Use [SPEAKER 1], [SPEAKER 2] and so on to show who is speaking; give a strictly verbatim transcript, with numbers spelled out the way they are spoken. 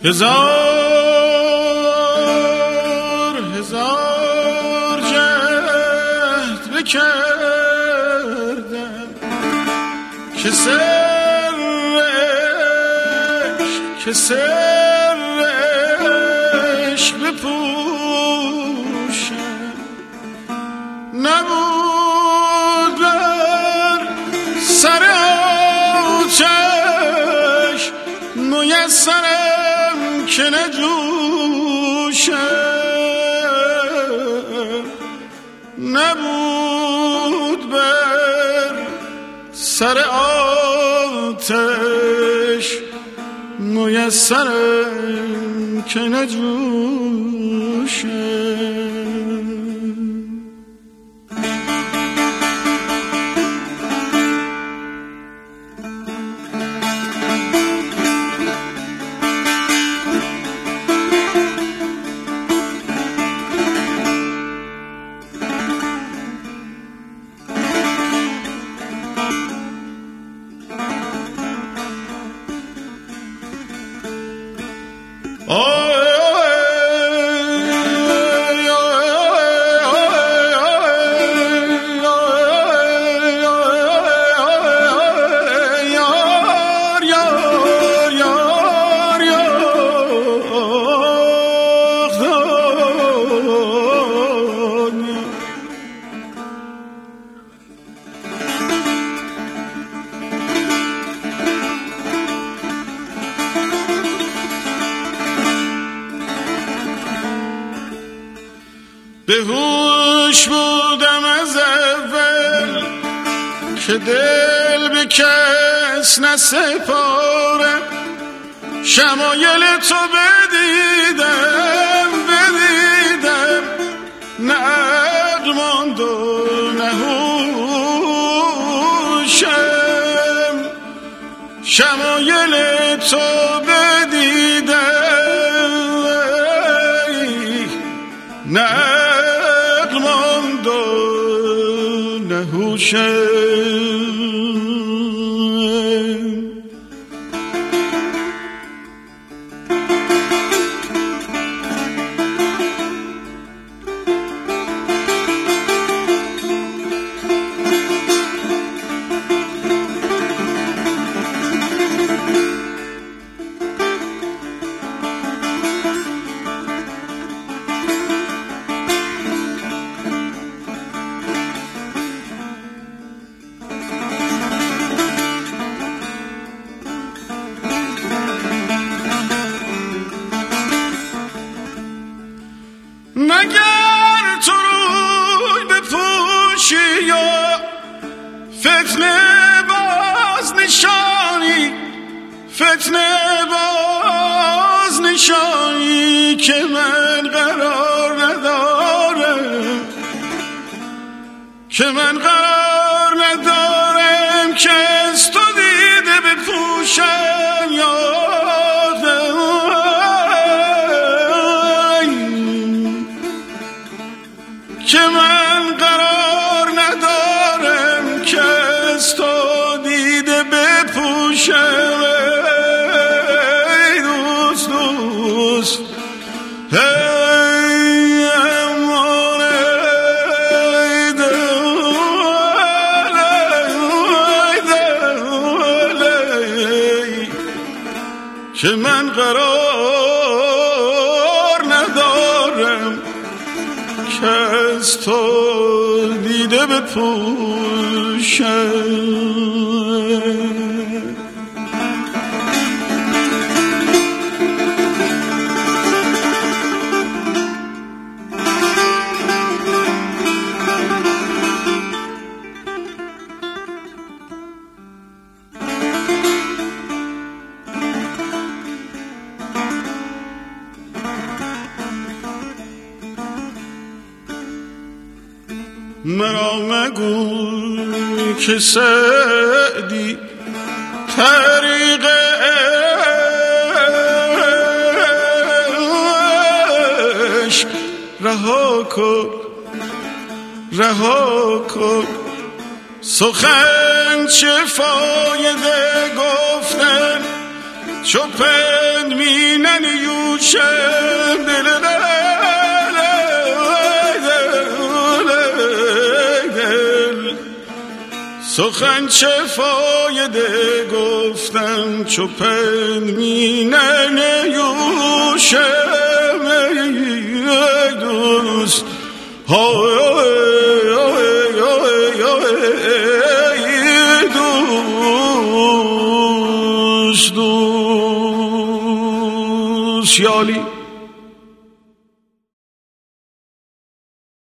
[SPEAKER 1] هزار هزار جهد بکردم که سرش که سرش بپوشم، نبود بر سر آتش میسرم که نجوشم، نبود بر سر آتش میسرم که نجوشم. به هوش بودم از اول که دل به کس نسپارم، شمایل تو بدیدم بدیدم، نه عقل ماند و نه هوشم، شمایل تو بدیدم نه مگر تو روی بپوشی یا فتنه باز نشانی، فتنه باز نشانی که من قرار ندارم، که من قرار ندارم که از تو دیده بپوشم یا که من قرار ندارم که از تو دیده بپوشم. ای دوست دوست ای امان ای دل ای دل که من قرار ندارم که از تو دیده بپوشم. مرا مگوی که سعدی طریق عشق رها کن رها کن، سخن چه فایده گفتن چو پند مینن یوشم دل سخن چه فایده گفتم چو پند مینن یوشم دوست دوست دوست یالی